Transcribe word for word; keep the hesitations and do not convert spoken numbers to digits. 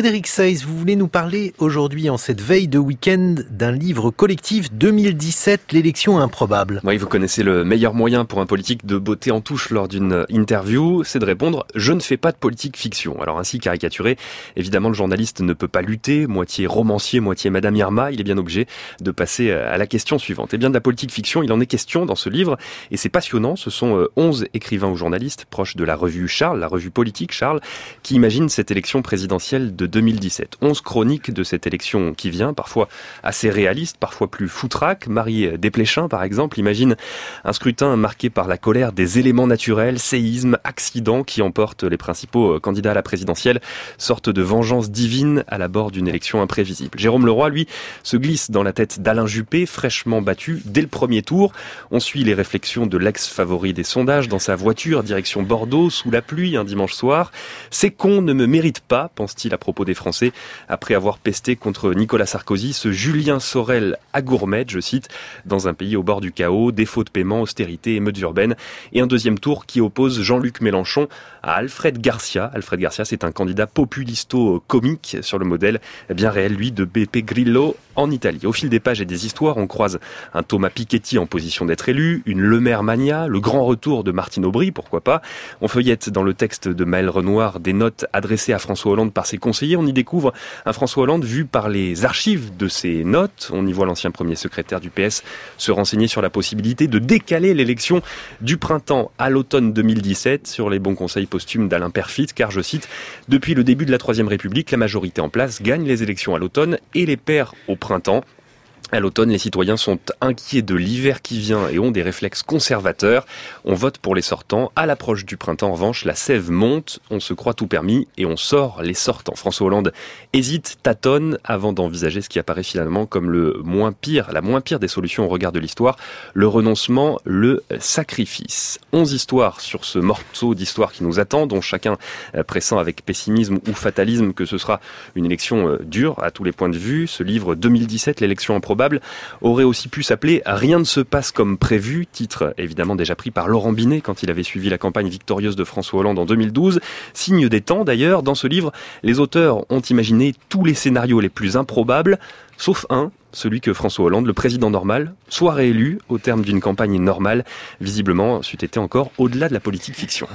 Frédéric Seyss, vous voulez nous parler aujourd'hui, en cette veille de week-end, d'un livre collectif deux mille dix-sept, l'élection improbable. Oui, vous connaissez le meilleur moyen pour un politique de botter en touche lors d'une interview, c'est de répondre « je ne fais pas de politique fiction ». Alors ainsi caricaturé, évidemment le journaliste ne peut pas lutter, moitié romancier, moitié Madame Irma, il est bien obligé de passer à la question suivante. Et bien de la politique fiction, il en est question dans ce livre, et c'est passionnant, ce sont onze écrivains ou journalistes proches de la revue Charles, la revue politique Charles, qui imaginent cette élection présidentielle de deux mille dix-sept. onze chroniques de cette élection qui vient, parfois assez réaliste, parfois plus foutraque. Marie Desplechin, par exemple, imagine un scrutin marqué par la colère des éléments naturels, séismes, accidents qui emportent les principaux candidats à la présidentielle, sorte de vengeance divine à l'abord d'une élection imprévisible. Jérôme Leroy, lui, se glisse dans la tête d'Alain Juppé, fraîchement battu dès le premier tour. On suit les réflexions de l'ex-favori des sondages dans sa voiture, direction Bordeaux, sous la pluie, un dimanche soir. « Ces cons ne me méritent pas », pense-t-il à propos des Français, après avoir pesté contre Nicolas Sarkozy, ce Julien Sorel à gourmette, je cite, dans un pays au bord du chaos, défaut de paiement, austérité, émeutes urbaines, et un deuxième tour qui oppose Jean-Luc Mélenchon à Alfred Garcia. Alfred Garcia, c'est un candidat populisto-comique sur le modèle bien réel, lui, de Beppe Grillo en Italie. Au fil des pages et des histoires, on croise un Thomas Piketty en position d'être élu, une Le Maire mania, le grand retour de Martine Aubry, pourquoi pas. On feuillette dans le texte de Maël Renoir des notes adressées à François Hollande par ses conseillers. On y découvre un François Hollande vu par les archives de ses notes. On y voit l'ancien premier secrétaire du P S se renseigner sur la possibilité de décaler l'élection du printemps à l'automne deux mille dix-sept sur les bons conseils posthumes d'Alain Perfit, car je cite, « Depuis le début de la Troisième République, la majorité en place gagne les élections à l'automne et les perd au printemps. À l'automne, les citoyens sont inquiets de l'hiver qui vient et ont des réflexes conservateurs. On vote pour les sortants. À l'approche du printemps, en revanche, la sève monte, on se croit tout permis et on sort les sortants. » François Hollande hésite, tâtonne avant d'envisager ce qui apparaît finalement comme le moins pire, la moins pire des solutions au regard de l'histoire, le renoncement, le sacrifice. Onze histoires sur ce morceau d'histoire qui nous attend, dont chacun pressent avec pessimisme ou fatalisme que ce sera une élection dure à tous les points de vue. Ce livre deux mille dix-sept, l'élection improbable, aurait aussi pu s'appeler « Rien ne se passe comme prévu », titre évidemment déjà pris par Laurent Binet quand il avait suivi la campagne victorieuse de François Hollande en deux mille douze. Signe des temps d'ailleurs, dans ce livre, les auteurs ont imaginé tous les scénarios les plus improbables, sauf un, celui que François Hollande, le président normal, soit réélu au terme d'une campagne normale. Visiblement, c'eût été encore au-delà de la politique fiction.